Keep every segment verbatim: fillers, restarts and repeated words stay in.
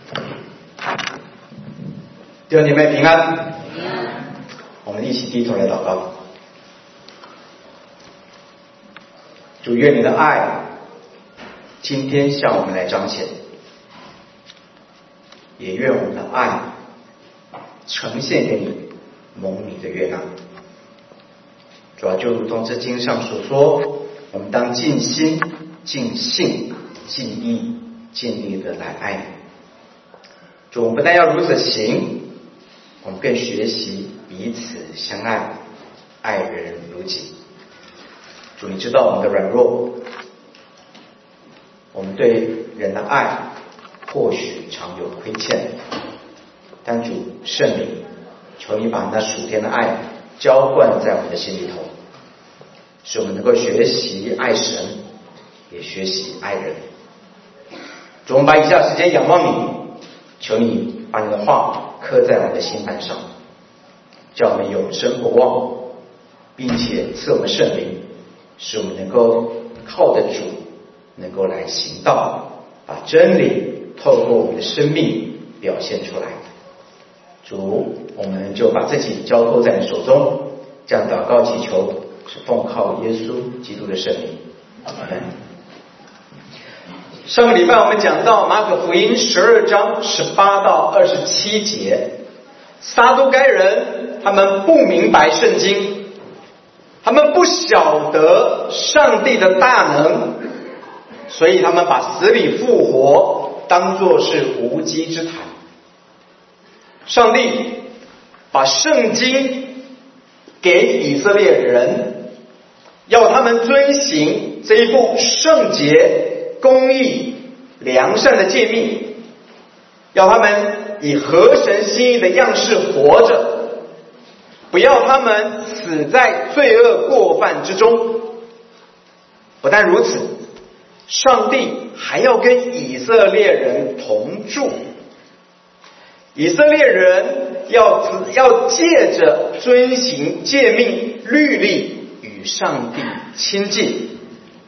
弟兄姐妹平安，我们一起低头来祷告。主，愿你的爱今天向我们来彰显，也愿我们的爱呈现给你，蒙你的悦纳。主要就如同这经上所说，我们当尽心、尽性、尽意、尽力的来爱你。主，我们不但要如此行，我们更学习彼此相爱，爱人如己。主，你知道我们的软弱，我们对人的爱或许常有亏欠，但主圣灵，求你把那属天的爱浇灌在我们的心里头，使我们能够学习爱神，也学习爱人。主，我们把以下时间仰望你，求你把你的话刻在我们的心板上，叫我们永生不忘，并且赐我们圣灵，使我们能够靠着主能够来行道，把真理透过我们的生命表现出来。主，我们就把自己交托在你手中，这样祷告祈求是奉靠耶稣基督的圣名，阿们。上个礼拜我们讲到马可福音十二章十八到二十七节，撒都该人他们不明白圣经，他们不晓得上帝的大能，所以他们把死里复活当作是无稽之谈。上帝把圣经给以色列人，要他们遵行这一部圣洁、公义、良善的诫命，要他们以合神心意的样式活着，不要他们死在罪恶过犯之中。不但如此，上帝还要跟以色列人同住，以色列人要要借着遵行诫命律例与上帝亲近。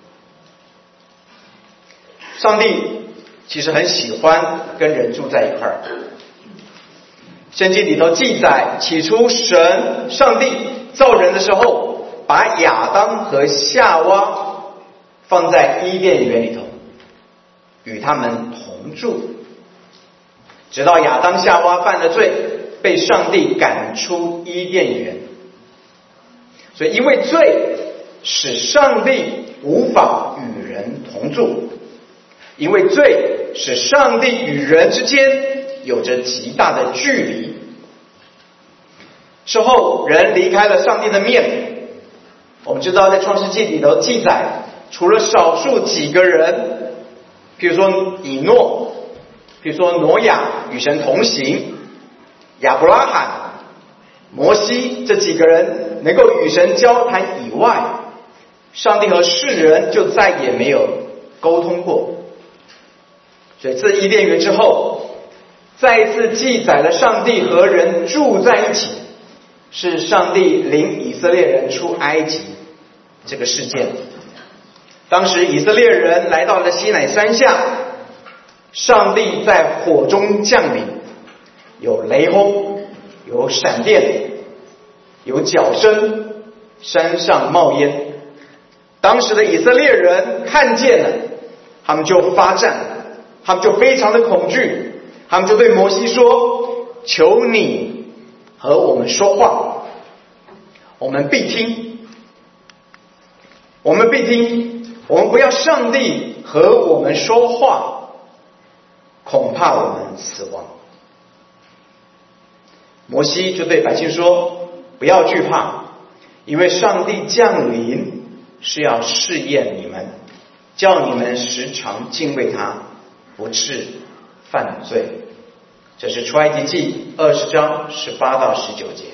上帝其实很喜欢跟人住在一块儿。圣经里头记载，起初神上帝造人的时候，把亚当和夏娃放在伊甸园里头，与他们同住，直到亚当夏娃犯了罪，被上帝赶出伊甸园。所以因为罪使上帝无法与人同住，因为罪使上帝与人之间有着极大的距离。之后人离开了上帝的面，我们知道在创世纪里头记载，除了少数几个人，比如说以诺，比如说挪亚与神同行，亚伯拉罕、摩西这几个人能够与神交谈以外，上帝和世人就再也没有沟通过。所以自伊甸园之后，再一次记载了上帝和人住在一起，是上帝领以色列人出埃及这个事件。当时以色列人来到了西乃山下，上帝在火中降临，有雷轰，有闪电，有角声，山上冒烟。当时的以色列人看见了，他们就发战，他们就非常的恐惧，他们就对摩西说，求你和我们说话，我们必听，我们必听，我们不要上帝和我们说话，恐怕我们死亡。摩西就对百姓说，不要惧怕，因为上帝降临是要试验你们，叫你们时常敬畏他，不致犯罪。这是出埃及记二十章十八到十九节。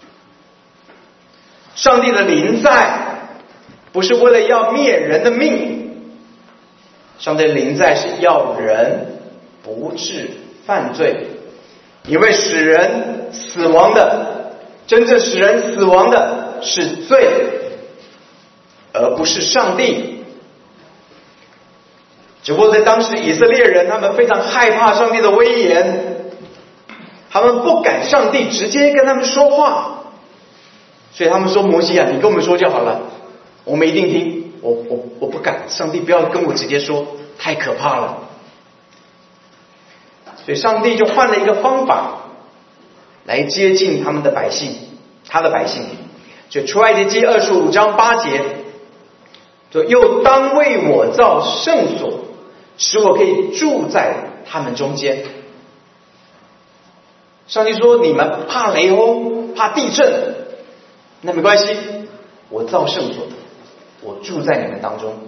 上帝的临在不是为了要灭人的命，上帝的临在是要人不致犯罪，因为使人死亡的，真正使人死亡的是罪，而不是上帝。 只不过在当时以色列人他们非常害怕上帝的威严，他们不敢上帝直接跟他们说话，所以他们说摩西啊，你跟我们说就好了，我们一定听。我我我不敢，上帝不要跟我直接说，太可怕了。所以上帝就换了一个方法来接近他们的百姓，他的百姓。就出埃及记二十五章八节，就又当为我造圣所，使我可以住在他们中间。上帝说，你们怕雷轰怕地震，那没关系，我造圣所，我住在你们当中。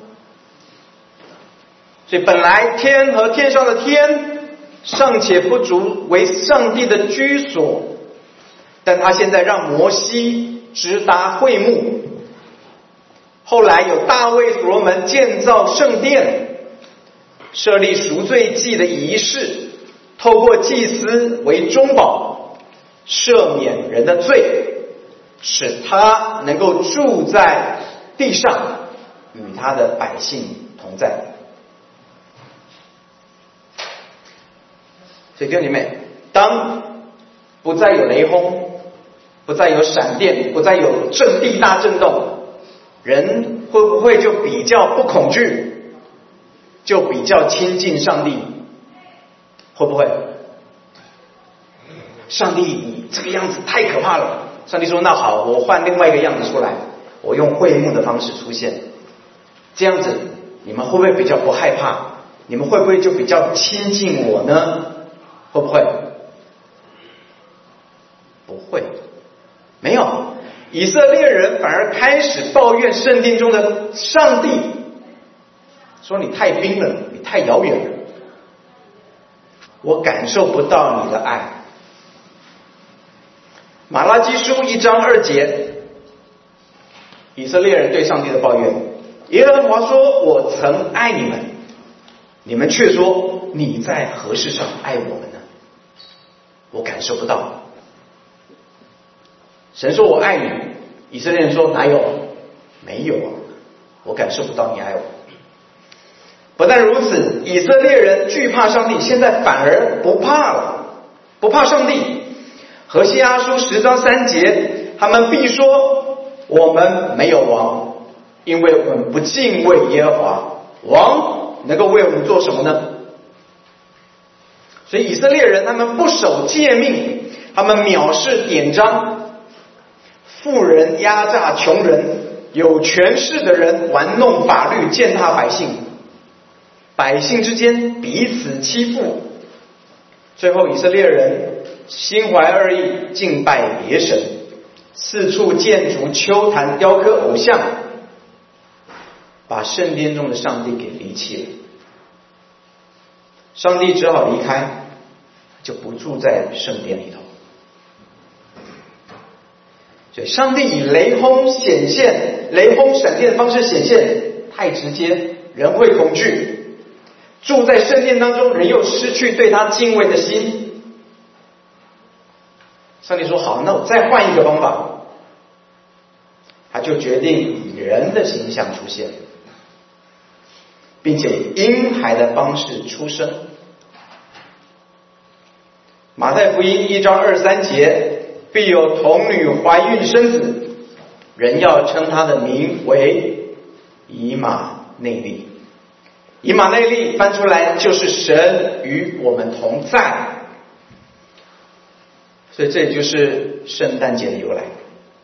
所以本来天和天上的天尚且不足为上帝的居所，但他现在让摩西直达会幕。后来有大卫所罗门建造圣殿，设立赎罪祭的仪式，透过祭司为中保，赦免人的罪，使他能够住在地上，与他的百姓同在。所以弟兄姐妹，当不再有雷轰，不再有闪电，不再有震地大震动，人会不会就比较不恐惧，就比较亲近上帝？会不会？上帝你这个样子太可怕了，上帝说那好，我换另外一个样子出来，我用会幕的方式出现，这样子你们会不会比较不害怕？你们会不会就比较亲近我呢？会不会？不会，没有。以色列人反而开始抱怨圣殿中的上帝，说你太冰冷，你太遥远了，我感受不到你的爱。马拉基书一章二节，以色列人对上帝的抱怨，耶和华说，我曾爱你们，你们却说你在何事上爱我们呢？我感受不到。神说我爱你，以色列人说哪有？没有啊，我感受不到你爱我。不但如此，以色列人惧怕上帝，现在反而不怕了，不怕上帝。何西阿书十章三节，他们必说我们没有王，因为我们不敬畏耶和华。王能够为我们做什么呢？所以以色列人他们不守诫命，他们藐视典章，富人压榨穷人，有权势的人玩弄法律，践踏百姓，百姓之间彼此欺负。最后以色列人心怀二意，敬拜别神，四处建筑丘坛，雕刻偶像，把圣殿中的上帝给离弃了。上帝只好离开，就不住在圣殿里头。所以上帝以雷轰显现，雷轰闪电的方式显现，太直接，人会恐惧。住在圣殿当中，人又失去对他敬畏的心。上帝说好，那我再换一个方法。他就决定以人的形象出现，并且以婴孩的方式出生。马太福音一章二三节，必有童女怀孕生子，人要称他的名为以马内利。以马内利翻出来就是神与我们同在，所以这就是圣诞节的由来。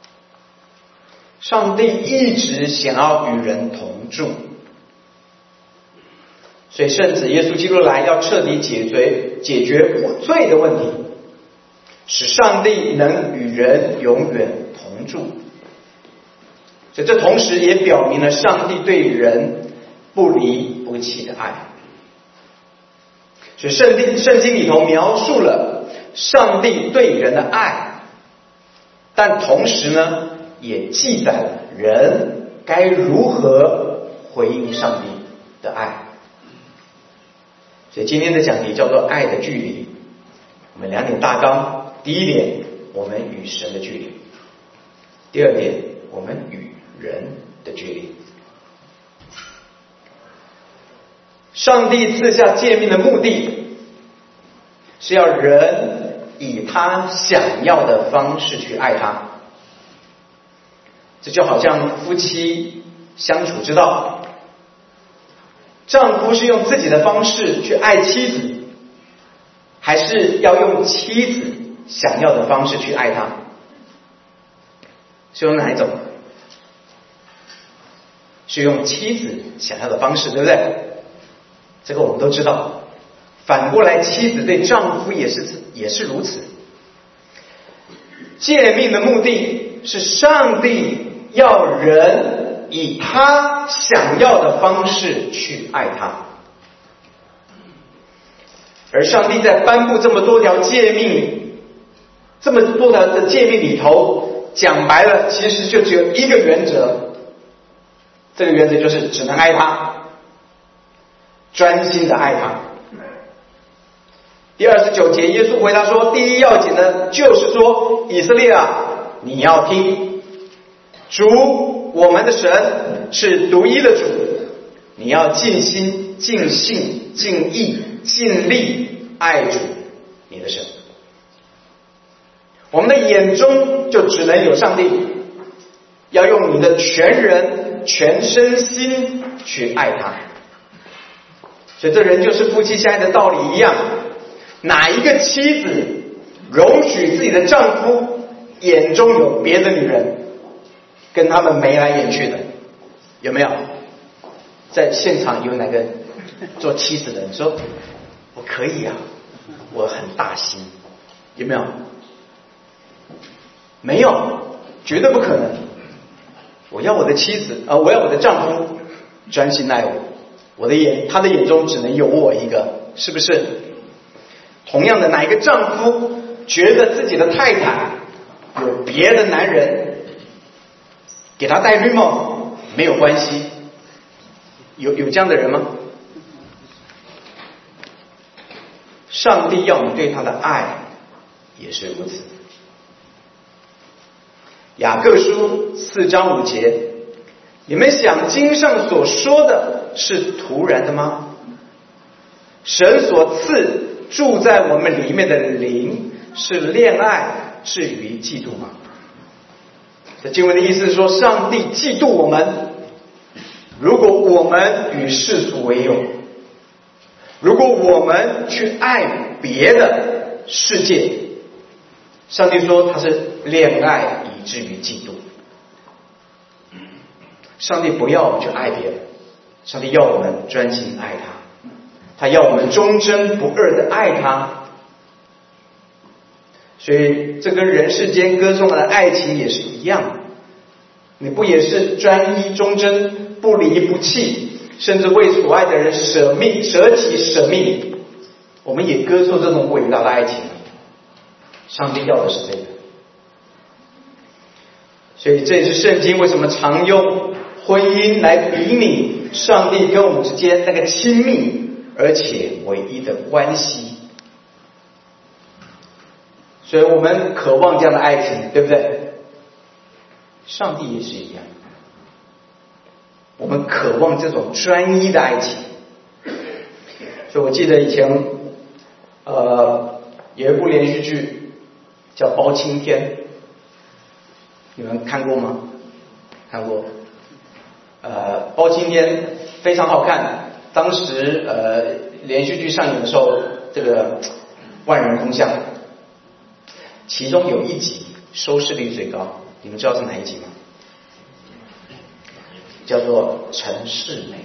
上帝一直想要与人同住，所以圣子耶稣基督来要彻底解决解决罪的问题，使上帝能与人永远同住。所以这同时也表明了上帝对人不离不弃的爱。所以圣经圣经里头描述了上帝对人的爱，但同时呢，也记载了人该如何回应上帝的爱。所以今天的讲题叫做爱的距离。我们两点大纲，第一点，我们与神的距离；第二点，我们与人的距离。 上帝赐下诫命的目的是要人以他想要的方式去爱他。这就好像夫妻相处之道，丈夫是用自己的方式去爱妻子，还是要用妻子想要的方式去爱他？是用哪一种？是用妻子想要的方式，对不对？这个我们都知道。反过来，妻子对丈夫也是也是如此。诫命的目的是上帝要人以他想要的方式去爱他，而上帝在颁布这么多条诫命，这么多条的诫命里头，讲白了，其实就只有一个原则，这个原则就是只能爱他，专心的爱他。第二十九节，耶稣回答说，第一要紧的就是说，以色列啊，你要听，主我们的神是独一的主，你要尽心尽性尽意尽力爱主你的神。我们的眼中就只能有上帝，要用你的全人全身心去爱他。所以这人就是夫妻相爱的道理一样，哪一个妻子容许自己的丈夫眼中有别的女人，跟他们眉来眼去的？有没有？在现场有哪个做妻子的人说我可以啊，我很大心？有没有？没有，绝对不可能。我要我的妻子啊、呃，我要我的丈夫专心爱我，我的眼，他的眼中只能有我一个，是不是？同样的，哪一个丈夫觉得自己的太太有别的男人给他戴绿帽没有关系？有有这样的人吗？上帝要你对他的爱也是如此。雅各书四章五节，你们想经上所说的是突然的吗？神所赐住在我们里面的灵是恋爱至于嫉妒吗？这经文的意思是说，上帝嫉妒我们，如果我们与世俗为友，如果我们去爱别的世界，上帝说他是恋爱以至于嫉妒。上帝不要我们去爱别人，上帝要我们专心爱他，他要我们忠贞不二的爱他。所以这跟人世间歌颂的爱情也是一样的，你不也是专一忠贞，不离不弃，甚至为所爱的人舍命舍己舍命？我们也歌颂这种伟大的爱情。上帝要的是这个。所以这也是圣经为什么常用婚姻来比拟上帝跟我们之间那个亲密而且唯一的关系。所以我们渴望这样的爱情，对不对？上帝也是一样，我们渴望这种专一的爱情。所以我记得以前呃有一部连续剧叫《包青天》，你们看过吗？看过。呃，《包青天》非常好看，当时呃连续剧上映的时候，这个万人空巷。其中有一集收视率最高，你们知道是哪一集吗？叫做陈世美。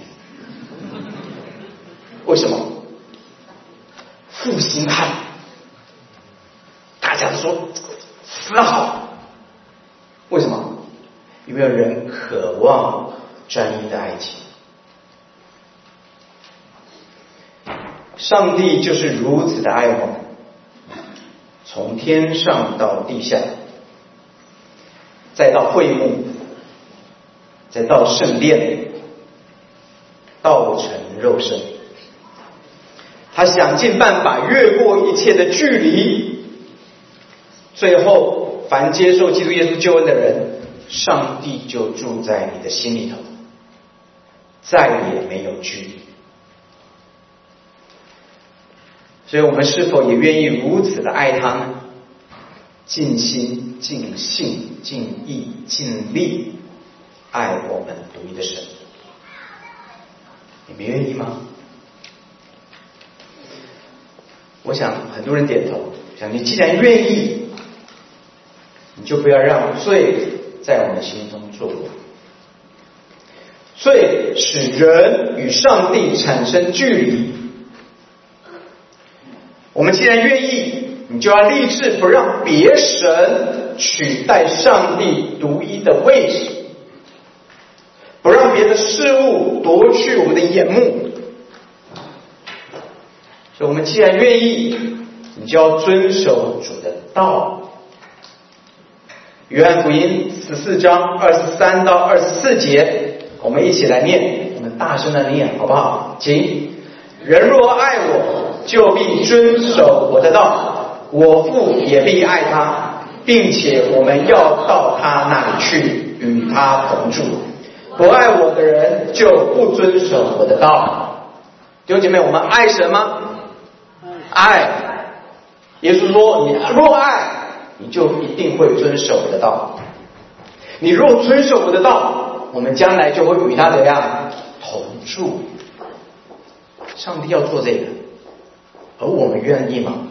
为什么？负心汉，大家都说死得好。为什么？因为人渴望专一的爱情。上帝就是如此的爱我们，从天上到地下，再到会幕，再到圣殿，道成肉身。他想尽办法越过一切的距离，最后凡接受基督耶稣救恩的人，上帝就住在你的心里头，再也没有距离。 所以我们是否也愿意如此的爱他呢？尽心、尽性、尽意、尽力爱我们独一的神，你们愿意吗？我想很多人点头，想你既然愿意，你就不要让罪在我们心中作王。罪使人与上帝产生距离，我们既然愿意，你就要立志不让别神取代上帝独一的位置，不让别的事物夺去我们的眼目。所以我们既然愿意，你就要遵守主的道。约翰福音十四章二十三到二十四节，我们一起来念，我们大声的念，好不好？请。人若爱我，就必遵守我的道，我父也必爱他，并且我们要到他那里去，与他同住。不爱我的人，就不遵守我的道。弟兄姐妹，我们爱神吗？爱。耶稣说，你若爱，你就一定会遵守我的道。你若遵守我的道，我们将来就会与他怎样同住。上帝要做这个，而我们愿意吗？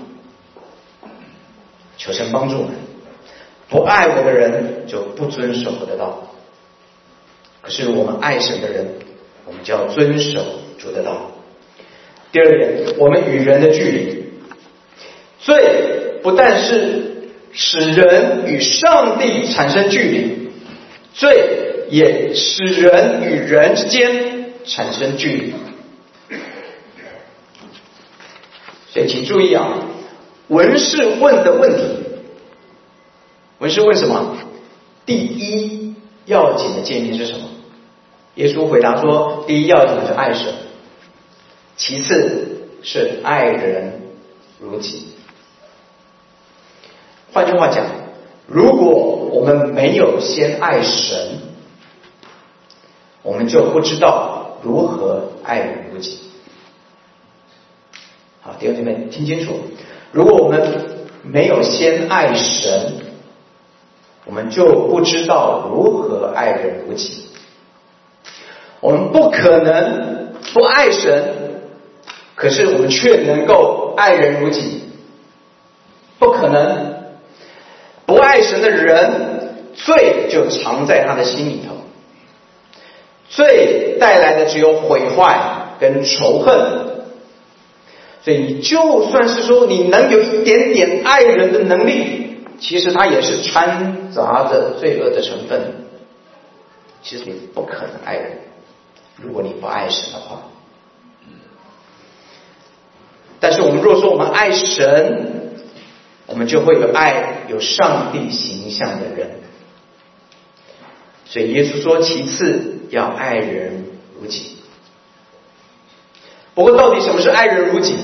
求神帮助我们。不爱我的人就不遵守我的道，可是我们爱神的人，我们就要遵守主的道。第二点，我们与人的距离。罪不但是使人与上帝产生距离，罪也使人与人之间产生距离。所以请注意啊，文士问的问题，文士问什么？第一要紧的诫命是什么？耶稣回答说，第一要紧的是爱神，其次是爱人如己。换句话讲，如果我们没有先爱神，我们就不知道如何爱人如己。好，弟兄姐妹听清楚，如果我们没有先爱神，我们就不知道如何爱人如己。我们不可能不爱神，可是我们却能够爱人如己，不可能。不爱神的人，罪就藏在他的心里头，罪带来的只有毁坏跟仇恨。所以你就算是说你能有一点点爱人的能力，其实它也是掺杂着罪恶的成分。其实你不可能爱人，如果你不爱神的话。但是我们若说我们爱神，我们就会有爱有上帝形象的人。所以耶稣说，其次要爱人如己。不过到底什么是爱人如己？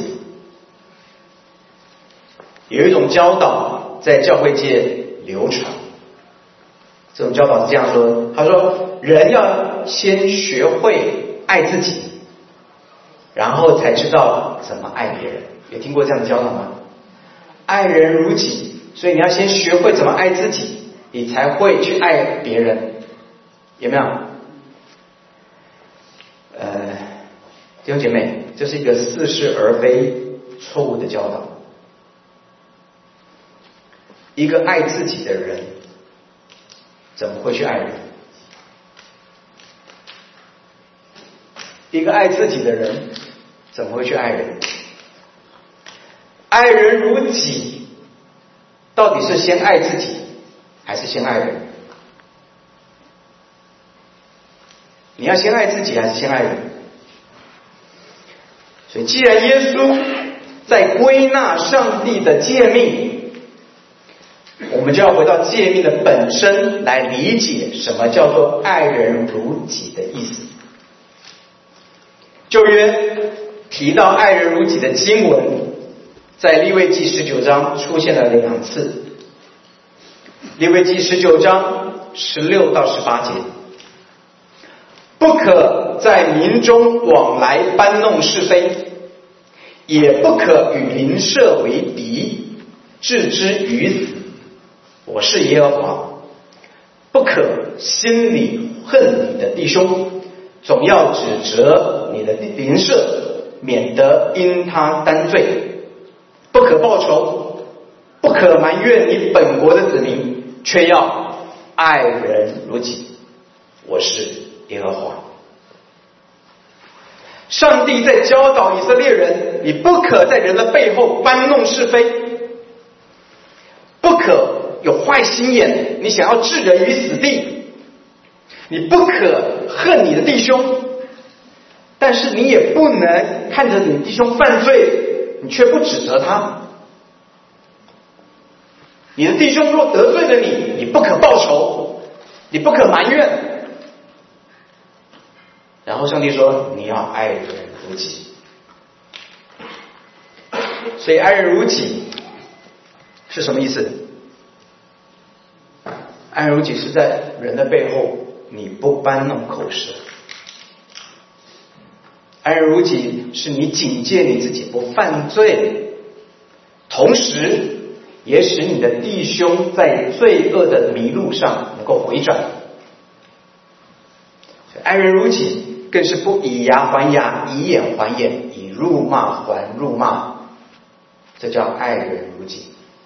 有一种教导在教会界流传，这种教导是这样说，他说人要先学会爱自己，然后才知道怎么爱别人。有听过这样的教导吗？爱人如己，所以你要先学会怎么爱自己，你才会去爱别人，有没有？呃，弟兄姐妹，这是一个似是而非错误的教导。一个爱自己的人怎么会去爱人？一个爱自己的人怎么会去爱人？爱人如己，到底是先爱自己还是先爱人？你要先爱自己还是先爱人？所以既然耶稣在归纳上帝的诫命，我们就要回到诫命的本身来理解什么叫做爱人如己的意思。旧约提到爱人如己的经文，在利未记十九章出现了两次。利未记十九章十六到十八节，不可在民中往来搬弄是非， 也不可与邻舍为敌，置之于死。我是耶和华。不可心里恨你的弟兄，总要指责你的邻舍，免得因他担罪。不可报仇，不可埋怨你本国的子民，却要爱人如己。我是耶和华。上帝在教导以色列人，你不可在人的背后搬弄是非，不可有坏心眼，你想要置人于死地，你不可恨你的弟兄，但是你也不能看着你弟兄犯罪，你却不指责他。你的弟兄若得罪了你，你不可报仇，你不可埋怨。然后上帝说，你要爱人如己。所以爱人如己是什么意思？爱人如己是在人的背后你不搬弄口舌。爱人如己是你警戒你自己不犯罪，同时也使你的弟兄在罪恶的迷路上能够回转。爱人如己更是不以牙还牙，以眼还眼，以辱骂还辱骂，这叫爱人如己。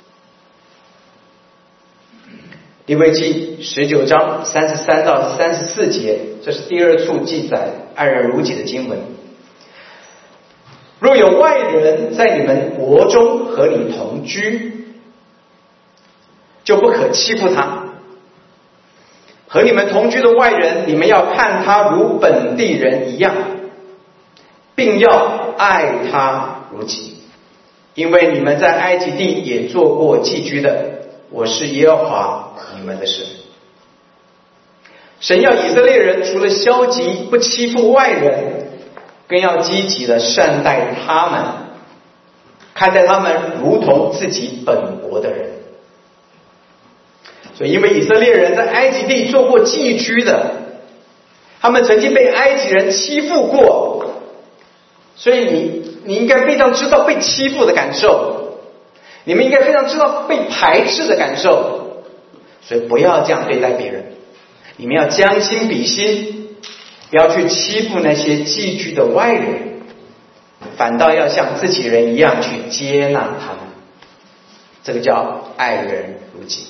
利未记十九章三十三到三十四节，这是第二处记载爱人如己的经文。若有外人在你们国中和你同居，就不可欺负他。和你们同居的外人，你们要看他如本地人一样，并要爱他如己，因为你们在埃及地也做过寄居的。我是耶和华你们的神。神要以色列人除了消极不欺负外人，更要积极的善待他们，看待他们如同自己本国的人。所以因为以色列人在埃及地做过寄居的，他们曾经被埃及人欺负过，所以你你应该非常知道被欺负的感受，你们应该非常知道被排斥的感受，所以不要这样对待别人，你们要将心比心，不要去欺负那些寄居的外人，反倒要像自己人一样去接纳他们，这个叫爱人如己。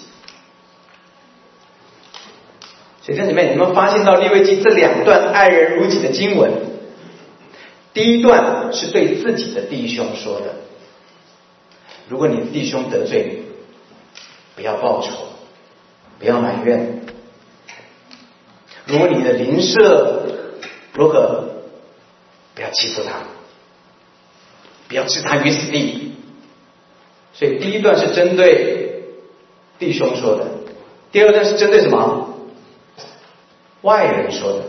所以在里面你们发现到利未记这两段爱人如己的经文，第一段是对自己的弟兄说的，如果你的弟兄得罪你，不要报仇，不要埋怨。如果你的邻舍如何，不要欺负他，不要置他于死地。所以第一段是针对弟兄说的，第二段是针对什么？外人说的。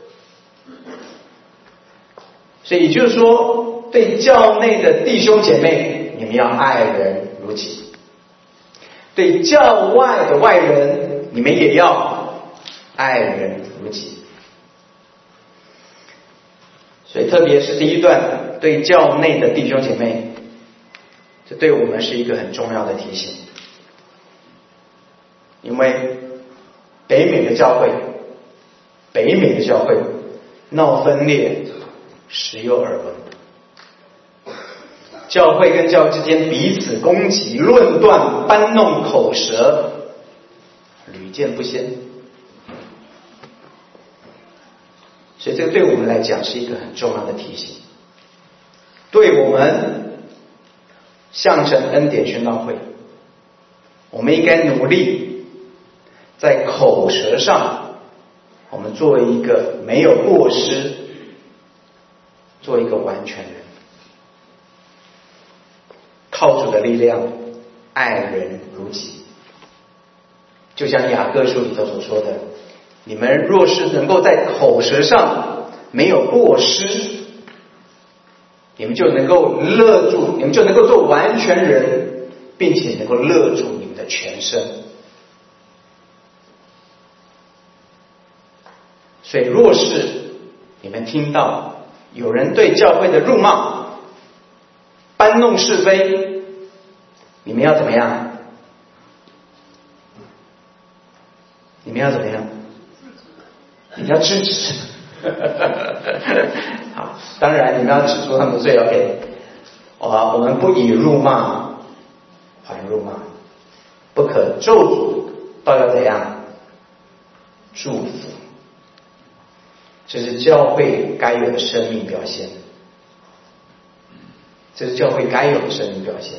所以也就是说，对教内的弟兄姐妹，你们要爱人如己；对教外的外人，你们也要爱人如己。所以特别是第一段对教内的弟兄姐妹，这对我们是一个很重要的提醒。因为北美的教会北美的教会闹分裂，时有耳闻。教会跟教会之间彼此攻击、论断、搬弄口舌，屡见不鲜。所以这个对我们来讲是一个很重要的提醒，对我们象征恩典宣道会，我们应该努力在口舌上，我们作为一个没有过失，做一个完全人，靠主的力量，爱人如己。就像雅各书里头所说的，你们若是能够在口舌上没有过失，你们就能够勒住，你们就能够做完全人，并且能够勒住你们的全身。所以若是你们听到有人对教会的辱骂， 搬弄是非，你们要怎么样？你们要怎么样？你们要制止。好，当然你们要指出他们的罪 ，OK。啊，我们不以辱骂还辱骂，不可咒诅，倒要怎样？祝福。这是教会该有的生命表现。这是教会该有的生命表现。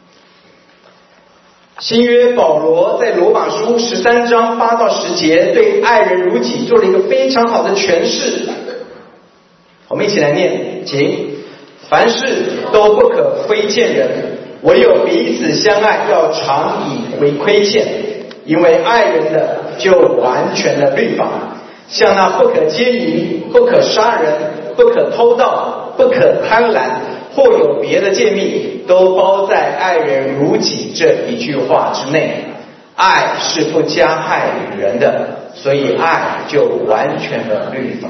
新约保罗在罗马书十三章八到十节对爱人如己做了一个非常好的诠释。我们一起来念，请。凡事都不可亏欠人，唯有彼此相爱，要常以为亏欠。因为爱人的就完全的律法，像那不可奸淫、不可杀人、不可偷盗、不可贪婪，或有别的诫命，都包在爱人如己这一句话之内。爱是不加害人的，所以爱就完全的律法。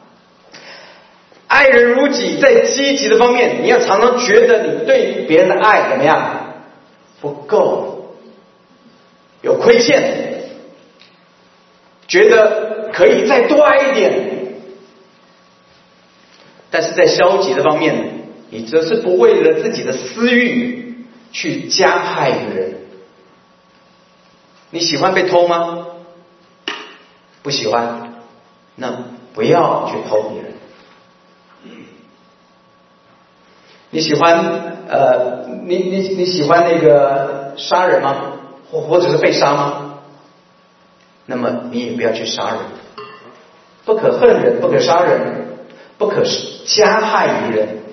爱人如己，在积极的方面，你要常常觉得你对别人的爱怎么样？不够，有亏欠，觉得可以再多爱一点。但是在消极的方面，你则是不为了自己的私欲去加害人。你喜欢被偷吗？不喜欢，那不要去偷别人。你喜欢呃，你你你喜欢那个杀人吗？或或者是被杀吗？那么你也不要去杀人。不可恨人，不可杀人，不可加害于人。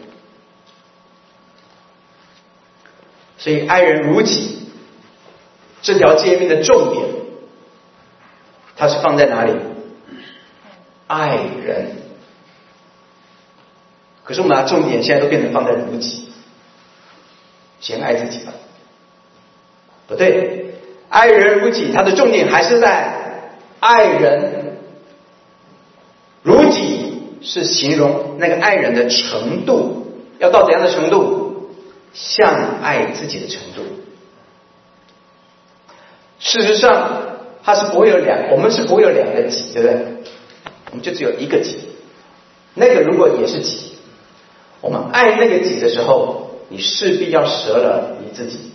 所以爱人如己这条诫命的重点，它是放在哪里？爱人。可是我们把重点现在都变成放在如己，先爱自己吧。不对，爱人如己，它的重点还是在爱人。如己是形容那个爱人的程度，要到怎样的程度？像爱自己的程度。事实上，它是不会有两，我们是不会有两个己，对不对？我们就只有一个己，那个如果也是己。我们爱那个己的时候，你势必要舍了你自己。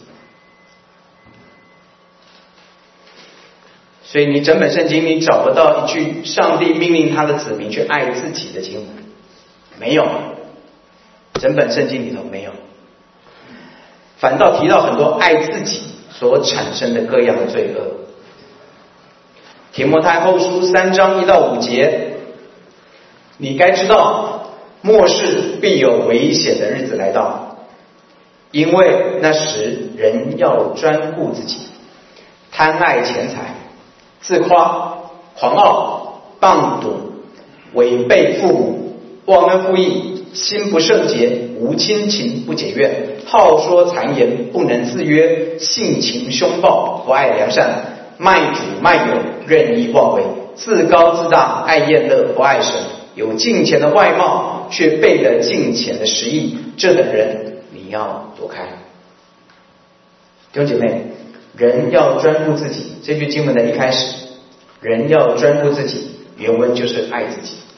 所以你整本圣经你找不到一句上帝命令他的子民去爱自己的经文，没有，整本圣经里头没有。反倒提到很多爱自己所产生的各样的罪恶。提摩太后书三章一到五节，你该知道末世必有危险的日子来到，因为那时人要专顾自己，贪爱钱财，自夸，狂傲，谤赌，违背父母，忘恩负义，心不圣洁，无亲情，不解怨，好说谗言，不能自约，性情凶暴，不爱良善，卖主卖友，任意妄为，自高自大，爱厌乐，不爱神，有敬虔的外貌，却背了敬虔的实意，这等人你要躲开。弟兄姐妹，人要专顾自己，这句经文的一开始，人要专顾自己，原文就是爱自己。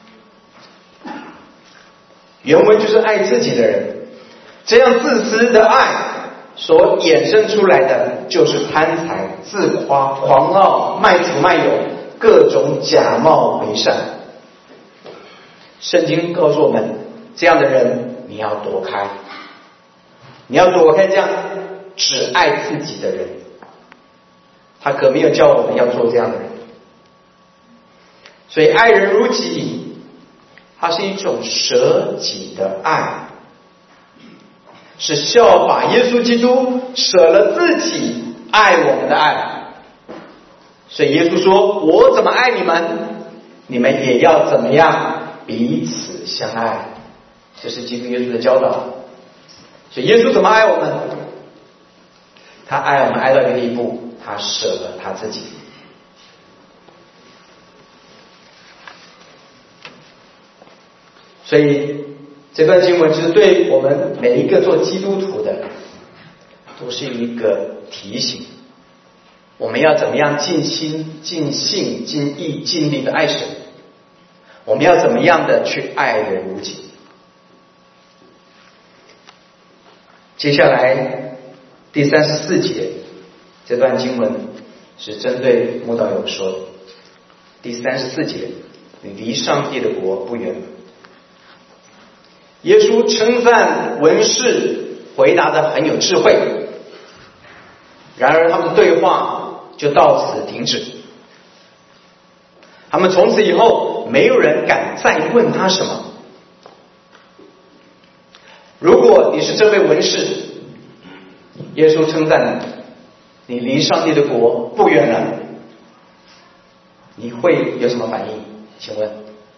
原文就是爱自己的人，这样自私的爱所衍生出来的就是贪财、自夸、狂傲、卖主卖友，各种假冒为善。圣经告诉我们，这样的人你要躲开，你要躲开这样只爱自己的人。他可没有叫我们要做这样的人。所以爱人如己，它是一种舍己的爱，是效法耶稣基督舍了自己爱我们的爱。所以耶稣说，我怎么爱你们，你们也要怎么样彼此相爱。这是基督耶稣的教导。所以耶稣怎么爱我们？他爱我们爱到一个地步，他舍了他自己。所以这段经文是对我们每一个做基督徒的都是一个提醒，我们要怎么样尽心尽性尽意尽力的爱神，我们要怎么样的去爱人如己。接下来第三十四节这段经文是针对慕道友说的。第三十四节，你离上帝的国不远。耶稣称赞文士回答的很有智慧，然而他们的对话就到此停止。他们从此以后没有人敢再问他什么。如果你是这位文士，耶稣称赞你，你离上帝的国不远了，你会有什么反应？请问，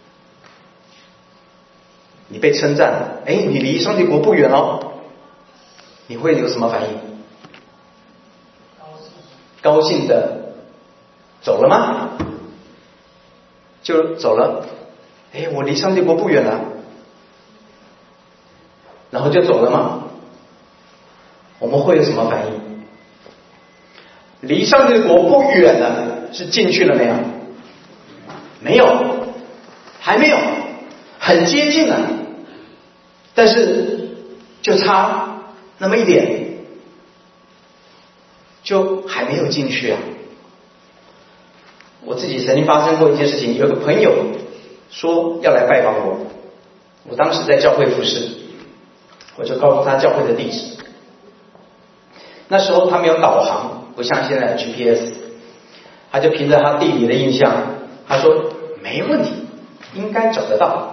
你被称赞了，哎，你离上帝国不远哦，你会有什么反应？高兴的走了吗？就走了，哎，我离上帝国不远了，然后就走了吗？我们会有什么反应？离上帝的国不远了，是进去了没有？没有，还没有，很接近了，但是就差那么一点，就还没有进去啊。我自己曾经发生过一件事情，有个朋友说要来拜访我，我当时在教会服侍，我就告诉他教会的地址。那时候他没有导航，不像现在的 G P S， 他就凭着他地理的印象，他说没问题，应该找得到。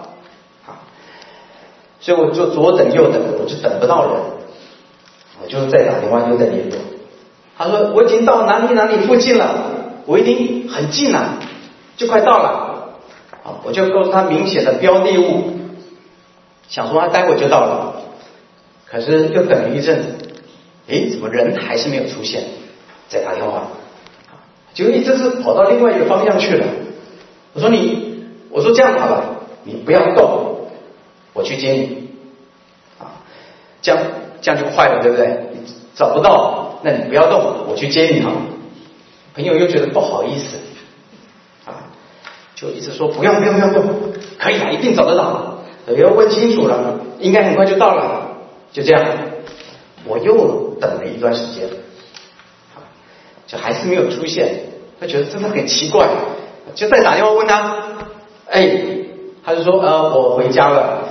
所以我就左等右等，我就等不到人，我就再打电话又再联络。他说我已经到哪里哪里附近了，我已经很近了，就快到了。好，我就告诉他明显的标的物，想说他待会就到了。可是又等了一阵子，诶，怎么人还是没有出现？再打电话，结果你这次跑到另外一个方向去了。我说你，我说这样好了，你不要动，我去接你。啊，这样这样就快了，对不对？你找不到，那你不要动，我去接你好了。朋友又觉得不好意思，啊，就一直说不用不用不用不用，可以啊，一定找得到。要问清楚了，应该很快就到了。就这样，我又等了一段时间，就还是没有出现。他觉得真的很奇怪，就再打电话问他，哎，他就说呃，我回家了，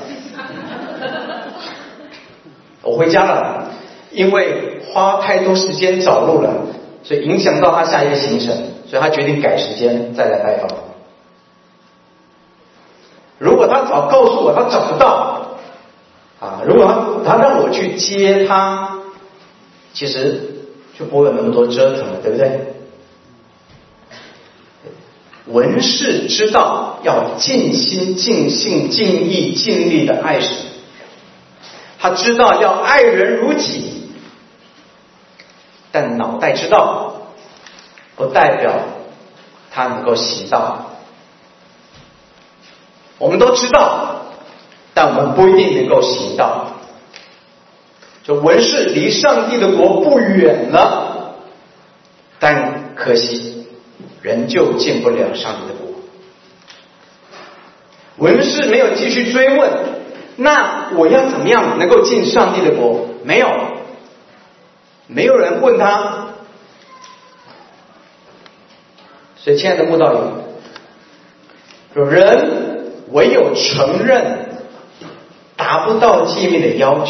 我回家了，因为花太多时间找路了，所以影响到他下一个行程，所以他决定改时间再来拜访。如果他早告诉我他找不到啊，如果他他让我去接他，其实就不会有那么多折腾了，对不对？文士知道要尽心尽性尽意尽力的爱神，他知道要爱人如己，但脑袋知道不代表他能够行道。我们都知道，但我们不一定能够行道。就文士离上帝的国不远了，但可惜仍旧进不了上帝的国。文士没有继续追问，那我要怎么样能够进上帝的国？没有，没有人问他。所以亲爱的慕道友，人唯有承认达不到诫命的要求，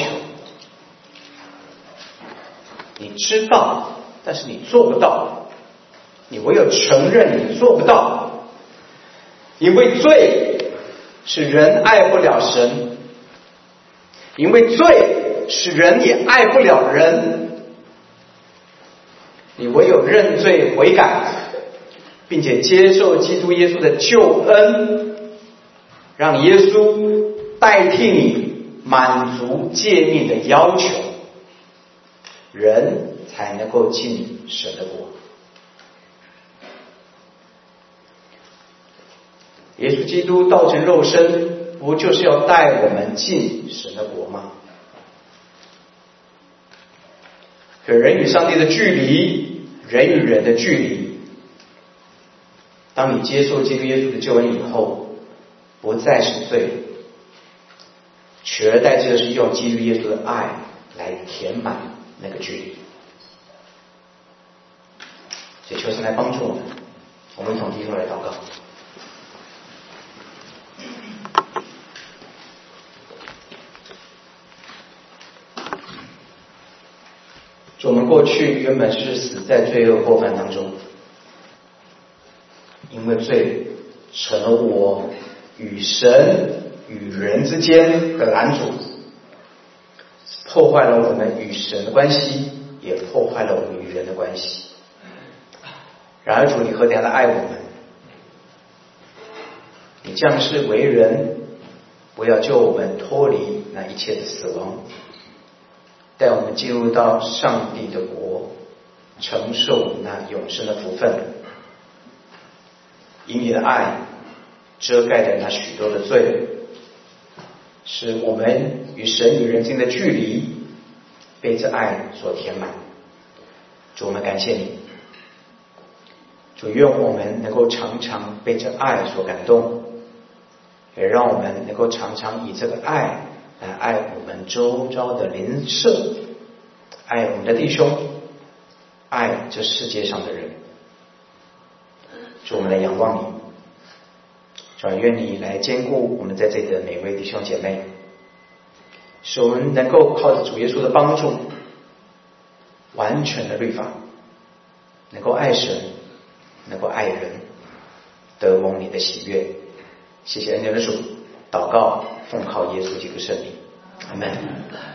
你知道，但是你做不到，你唯有承认你做不到，因为罪使人爱不了神，因为罪使人也爱不了人，你唯有认罪悔改，并且接受基督耶稣的救恩，让耶稣代替你满足诫命的要求，人才能够进神的国。耶稣基督道成肉身， 不就是要带我们进神的国吗？可人与上帝的距离，人与人的距离，当你接受基督耶稣的救恩以后，不再是罪，取而代之的是用基督耶稣的爱来填满那个距离。所以求神来帮助我们，我们从低头来祷告。我们过去原本是死在罪恶过犯当中，因为罪成了我与神与人之间的拦阻，破坏了我们与神的关系，也破坏了我们与人的关系。然而主，你何等的爱我们，你降世为人，不要救我们脱离那一切的死亡，带我们进入到上帝的国，承受那永生的福分。以你的爱遮盖了那许多的罪，使我们与神与人间的距离被这爱所填满。主，我们感谢你。主，愿我们能够常常被这爱所感动，也让我们能够常常以这个爱来爱我们周遭的邻舍，爱我们的弟兄，爱这世界上的人。主，我们来仰望你。主，愿你来兼顾我们在这里的每位弟兄姐妹，使我们能够靠着主耶稣的帮助，完全的律法，能够爱神，能够爱人，得蒙你的喜悦。谢谢恩典的主，祷告奉靠耶稣基督圣名，阿们。